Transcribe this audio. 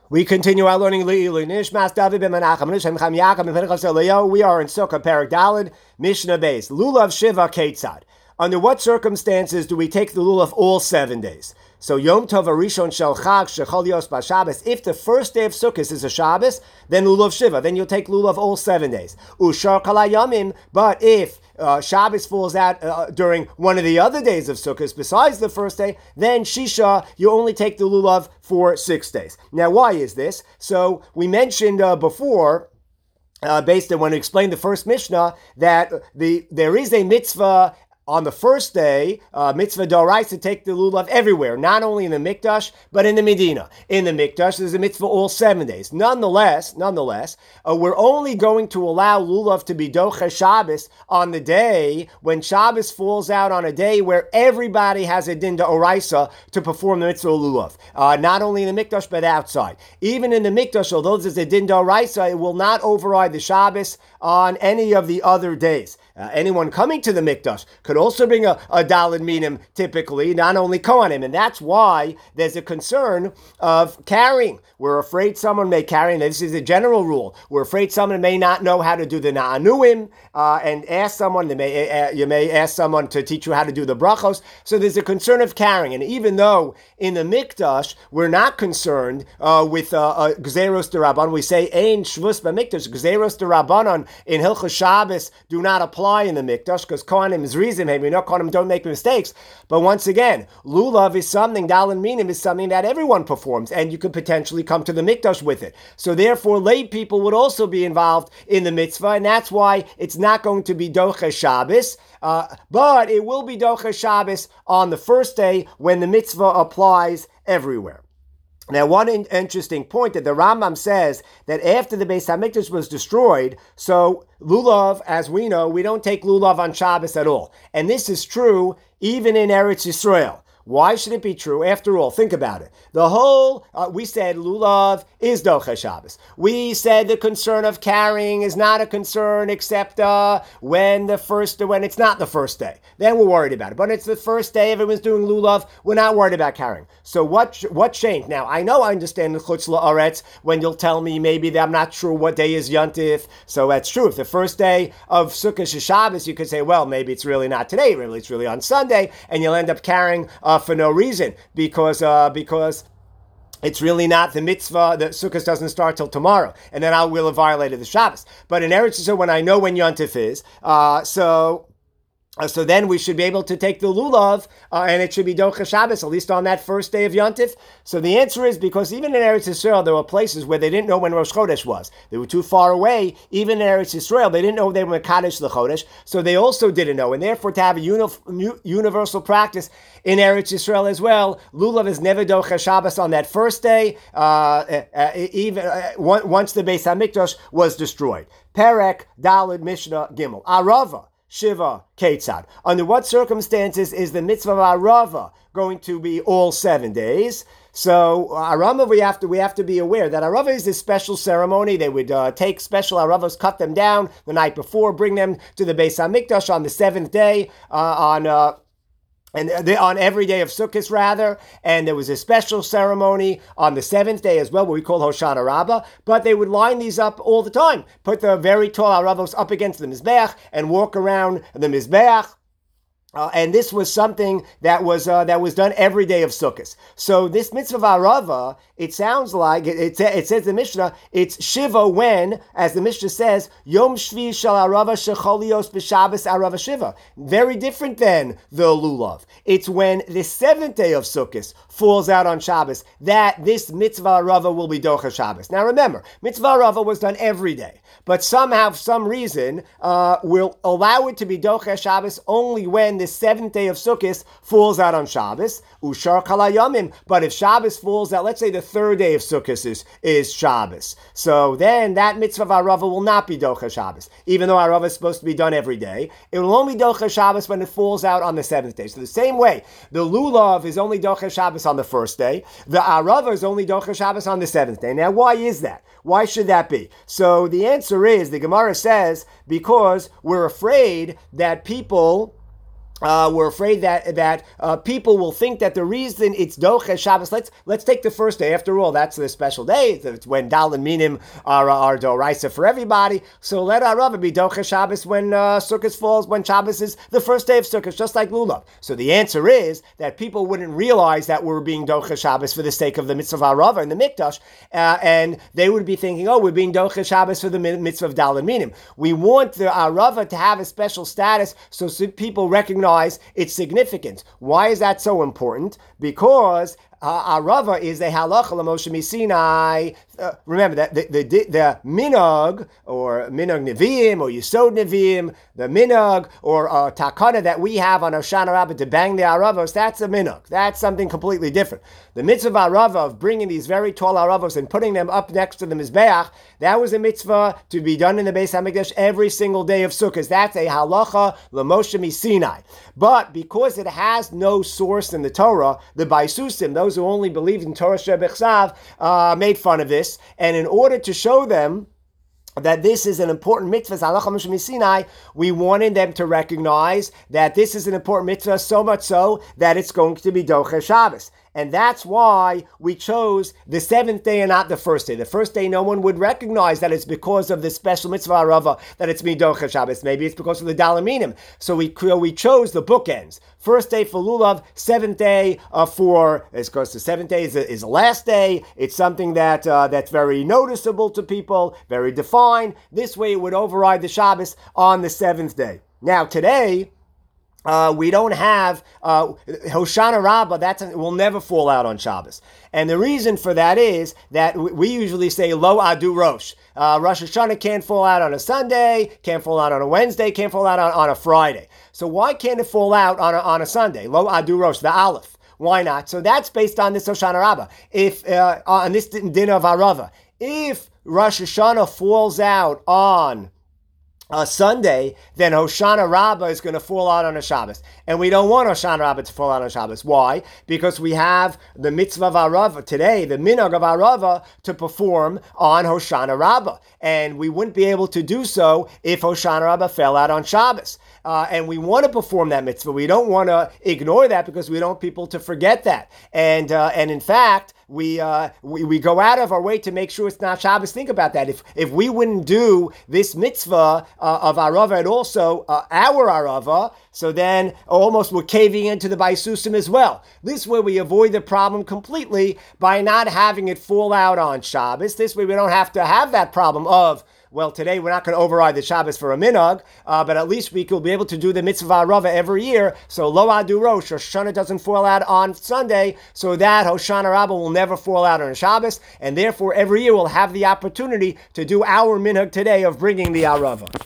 We continue our learning. We are in Sukkah, Perek Daled, Mishnah Beis. Lulav Shiva Ketzad. Under what circumstances do we take the lulav all 7 days? So Yom Tov Arishon Shel Chag Shechol Yos BaShabbos. If the first day of Sukkot is a Shabbos, then lulav Shiva. Then you'll take lulav all 7 days. Ushar Kala Yamim. But if Shabbos falls out during one of the other days of Sukkot besides the first day, then Shisha, you only take the lulav for 6 days. Now, why is this? So we mentioned before, based on when we explained the first Mishnah, that there is a mitzvah on the first day, mitzvah d'oraisa, to take the lulav everywhere, not only in the Mikdash, but in the Medina. In the Mikdash, there's a mitzvah all 7 days. Nonetheless, we're only going to allow lulav to be docha Shabbos on the day when Shabbos falls out on a day where everybody has a din d'oraisa to perform the mitzvah lulav. Not only in the Mikdash, but outside. Even in the Mikdash, although there's a din d'oraisa, it will not override the Shabbos on any of the other days. Anyone coming to the Mikdash could also bring a daled minim, typically, not only Kohanim. And that's why there's a concern of carrying. We're afraid someone may carry, and this is a general rule, we're afraid someone may not know how to do the na'anuim, and ask someone, you may ask someone to teach you how to do the brachos. So there's a concern of carrying. And even though in the Mikdash, we're not concerned with Gzeros d'Rabbanan, we say, Ein Shvus b'Mikdash, Gzeros d'Rabbanan in Hilchos Shabbos do not apply in the Mikdash, because Kohanim is reason, maybe not Kohanim don't make mistakes. But once again, lulav is something, daled minim is something that everyone performs, and you could potentially come to the Mikdash with it. So therefore, lay people would also be involved in the mitzvah, and that's why it's not going to be docha Shabbos, but it will be docha Shabbos on the first day when the mitzvah applies everywhere. Now, one interesting point that the Rambam says that after the Beis HaMikdash was destroyed, so lulav, as we know, we don't take lulav on Shabbos at all. And this is true even in Eretz Yisrael. Why should it be true? After all, think about it. The whole, we said lulav is docha Shabbos. We said the concern of carrying is not a concern except when it's not the first day. Then we're worried about it. But it's the first day, everyone's doing lulav, we're not worried about carrying. So what changed? Now, I understand the chutz la'aretz when you'll tell me maybe that I'm not sure what day is Yontif. So that's true. If the first day of Sukkot is Shabbos, you could say, well, maybe it's really not today, really it's really on Sunday, and you'll end up carrying for no reason, because it's really not the mitzvah. The Sukkot doesn't start till tomorrow, and then I will have violated the Shabbos. But in Eretz Yisrael, when I know when Yontif is, so then we should be able to take the lulav, and it should be docha Shabbos, at least on that first day of Yontif. So the answer is because even in Eretz Yisrael, there were places where they didn't know when Rosh Chodesh was. They were too far away. Even in Eretz Yisrael, they didn't know they were Mekadesh the Chodesh, so they also didn't know. And therefore, to have a universal practice in Eretz Yisrael as well, lulav is never docha Shabbos on that first day, even once the Beis HaMikdash was destroyed. Perek Daled Mishnah Gimel. Arava Shiva Ketzad. Under what circumstances is the mitzvah of Arava going to be all 7 days? So Arava, we have to be aware that Arava is this special ceremony. They would take special Aravas, cut them down the night before, bring them to the Beis HaMikdash on the 7th day, on every day of Sukkot, rather, and there was a special ceremony on the 7th day as well, what we call Hoshana Rabbah, but they would line these up all the time, put the very tall Aravos up against the Mizbeach and walk around the Mizbeach. And this was something that was done every day of Sukkot. So this mitzvah of Arava, it sounds like, it says in the Mishnah, it's Shiva when, as the Mishnah says, Yom Shvi Shal Arava Shecholios B'Shabbos Arava Shiva. Very different than the Lulav. It's when the 7th day of Sukkot falls out on Shabbos that this mitzvah Arava will be Docha Shabbos. Now remember, mitzvah Arava was done every day, but somehow, for some reason, will allow it to be Docha Shabbos only when the 7th day of Sukkot falls out on Shabbos, Ushar Kalayamim. But if Shabbos falls out, let's say the 3rd day of Sukkot is Shabbos, so then that mitzvah of Arava will not be Docha Shabbos. Even though Arava is supposed to be done every day, it will only be Docha Shabbos when it falls out on the 7th day. So the same way, the Lulav is only Docha Shabbos on the 1st day, the Arava is only Docha Shabbos on the 7th day. Now, why is that? Why should that be? So the answer is, the Gemara says, because we're afraid that people we're afraid that people will think that the reason it's Doche Shabbos. Let's take the first day. After all, that's the special day. It's when Dal and Minim are Doraisa for everybody. So let our Rava be Doche Shabbos when Sukkot falls, when Shabbos is the first day of Sukkot, just like Lulav. So the answer is that people wouldn't realize that we're being Doche Shabbos for the sake of the mitzvah of Arava and the Mikdash, and they would be thinking, oh, we're being Doche Shabbos for the mitzvah of Dal and Minim. We want the Arava to have a special status so people recognize its significance. Why is that so important? Because Arava is a halacha l'Moshe Misinai. Remember that the minhag or minhag neviim or yisod neviim, the minhag or takana that we have on Hoshana Rabbah to bang the aravos, that's a minhag. That's something completely different. The mitzvah of Arava, of bringing these very tall aravos and putting them up next to the mizbeach, that was a mitzvah to be done in the Beis Hamikdash every single day of Sukkot. That's a halacha l'Moshe Misinai. But because it has no source in the Torah, the Baisusim, those who only believe in Torah Shebechsav, made fun of this. And in order to show them that this is an important mitzvah, halacha Moshe Misinai, we wanted them to recognize that this is an important mitzvah, so much so that it's going to be Doche Shabbos. And that's why we chose the seventh day and not the first day. The first day, no one would recognize that it's because of the special mitzvah Arava that it's Midocha Shabbos. Maybe it's because of the Dalaminim. So we chose the bookends. First day for Lulav, seventh day it's because the seventh day is the last day. It's something that's very noticeable to people, very defined. This way it would override the Shabbos on the seventh day. Now today, we don't have Hoshana Rabbah. Will never fall out on Shabbos, and the reason for that is that we usually say Lo Adu Rosh. Rosh Hashanah can't fall out on a Sunday, can't fall out on a Wednesday, can't fall out on a Friday. So why can't it fall out on a Sunday? Lo Adu Rosh, the Aleph. Why not? So that's based on this Hoshana Rabbah. If on this din of Arava, if Rosh Hashanah falls out on Sunday, then Hoshana Rabbah is going to fall out on a Shabbos. And we don't want Hoshana Rabbah to fall out on Shabbos. Why? Because we have the mitzvah of Arava today, the minhag of Arava, to perform on Hoshana Rabbah. And we wouldn't be able to do so if Hoshana Rabbah fell out on Shabbos. And we want to perform that mitzvah. We don't want to ignore that because we don't want people to forget that. And in fact, we go out of our way to make sure it's not Shabbos. Think about that. If we wouldn't do this mitzvah of Arava and also our Arava, so then almost we're caving into the Baisusim as well. This way we avoid the problem completely by not having it fall out on Shabbos. This way we don't have to have that problem of, well, today we're not going to override the Shabbos for a minhag, but at least we will be able to do the mitzvah Arava every year. So Lo Adu Rosh, Hoshana doesn't fall out on Sunday, so that Hoshana Rabbah will never fall out on a Shabbos, and therefore every year we'll have the opportunity to do our minhag today of bringing the Arava.